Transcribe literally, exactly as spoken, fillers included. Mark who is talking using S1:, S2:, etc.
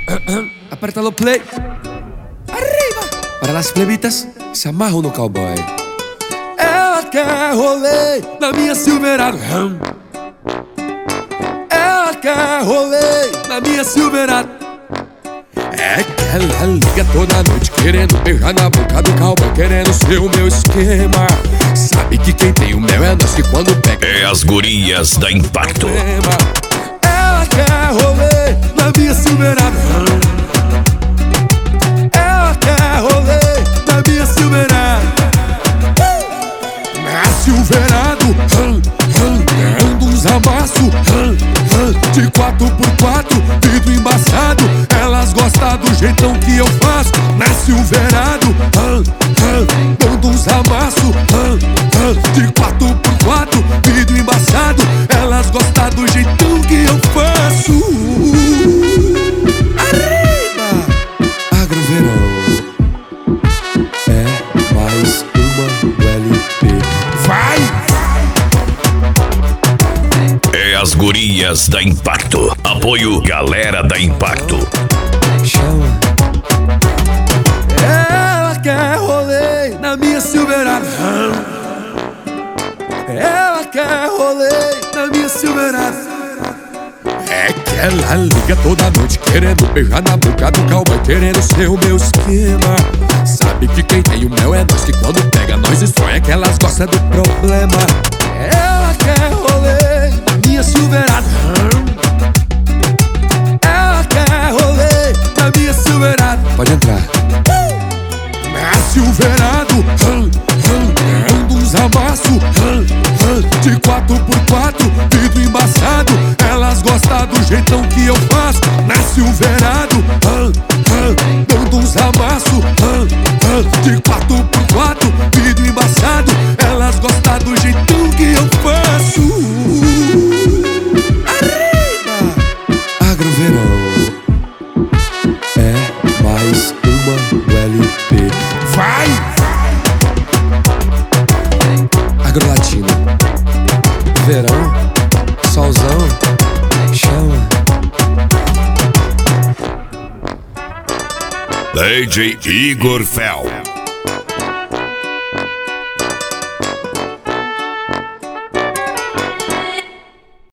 S1: Aperta no play. Arriba. Para las plebitas se amarram no cowboy. Ela quer rolê na minha Silverado. Ela quer rolê na minha Silverado. É que ela liga toda noite querendo beijar na boca do cowboy, querendo ser o meu esquema. Sabe que quem tem o mel é nós, que quando pega
S2: é as gurias da Impacto.
S1: Ela quer rolê na minha Silverado. Ela quer rolê na minha Silverado. Na Silverado, ando uns amassos de quatro por quatro, vidro embaçado. Elas gostam do jeitão que eu faço. Na Silverado, dando uns amassos de quatro por quatro, vidro embaçado. Elas gostam do jeitão que eu faço. Arriba! Agroverão é mais uma L P. Vai!
S2: É as gurias da Impacto. Apoio galera da Impacto.
S1: Chama. Ela quer rolê na minha Silverado. Ela quer rolê na minha Silverado. É que ela liga toda noite querendo beijar na boca do cowboy, querendo ser o meu esquema. Sabe que quem tem o mel é nós, que quando pega nós estranha, que elas gostam do problema. Ela quer rolê na minha Silverado. Ela quer rolê na minha Silverado. Pode entrar. Na Silverado, ando uns amassos de quatro por quatro, vidro embaçado. Elas gostam do jeitão que eu faço. Na Silverado, dando uns amassos de quatro por quatro, vidro embaçado. Elas gostam do jeitão que eu faço. Arriba! Agroverão é mais uma L P. Vai! Agrolatina, verão, solzão, chama.
S2: D J Igor Fel.